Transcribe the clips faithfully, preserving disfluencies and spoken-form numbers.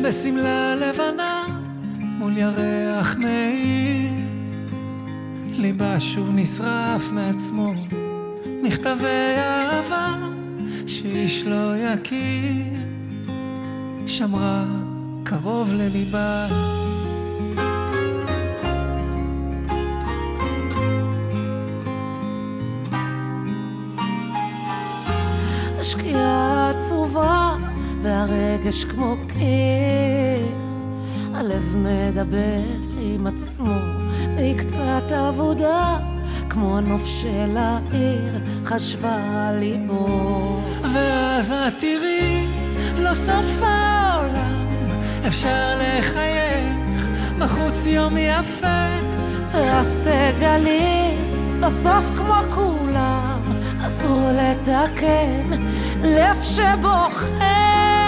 בשמלה לבנה מול ירח מאיר, ליבה שוב נשרף מעצמו, מכתבי אהבה שאיש לא יכיר, שמרה קרוב לליבה. השקיעה עצובה והרגש כמו קיר, הלב מדבר עם עצמו והיא קצת עבודה, כמו הנוף של העיר חשבה על ליבו. ואז את תראי, לא סוף העולם, אפשר לחייך, בחוץ יום יפה. ואז תגלי, בסוף כמו כולם, אסור לתקן לב שבוחר.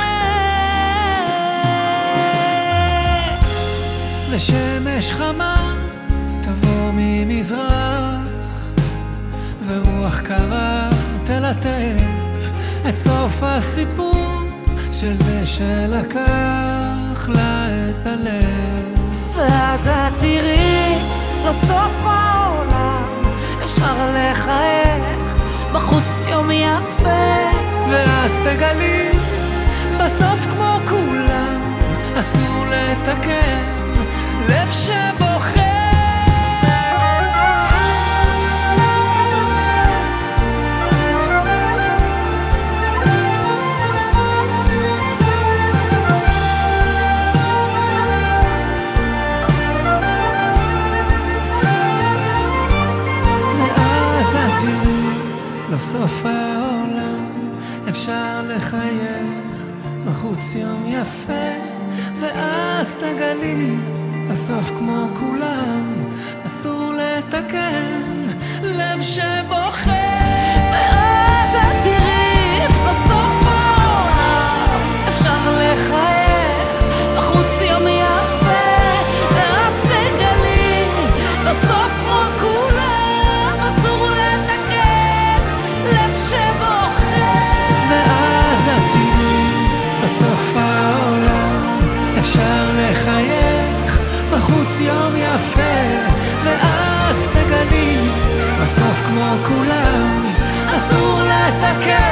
ושמש חמה תבוא ממזרח, ורוח קרה תלטף את סוף הסיפור של זה שלקח לה את הלב. ואז את תראי, לא סוף העולם, אפשר לחייך, בחוץ יום יפה. ואז תגלי, בסוף כמו כולם, אסור לתקן לב שבוחר. ואז את תראי, לסוף העולם אפשר לחייך, בחוץ יום יפה. ואז תגלי, בסוף כמו כולם, אסור לתקן לב שבוחר. ואז את תראי, בסוף העולם אפשר לחייך, בחוץ יום יפה. ואז תגלי, בסוף כמו כולם, אסור לתקן לב שבוחר. ואז את תראי, בסוף העולם אפשר לחייך, בחוץ יום יפה. ואז תגלי, בסוף כמו כולם, אסור לתקן